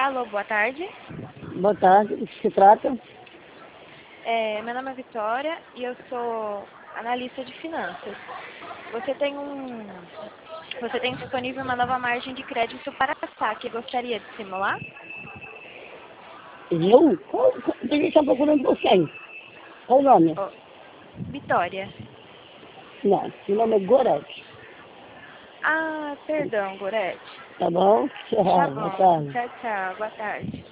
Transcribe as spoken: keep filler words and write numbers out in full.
Alô, boa tarde. Boa tarde, do que se trata? É, meu nome é Vitória e eu sou analista de finanças. Você tem um, você tem disponível uma nova margem de crédito para a saque. Gostaria de simular? Eu? Qual, qual, quem está procurando por quem? Qual o nome? Oh, Vitória. Não, meu nome é Gorete. Ah, perdão, Gorete. Tá bom? Tá Tchau, boa bom. tarde. Tchau, tchau. Boa tarde.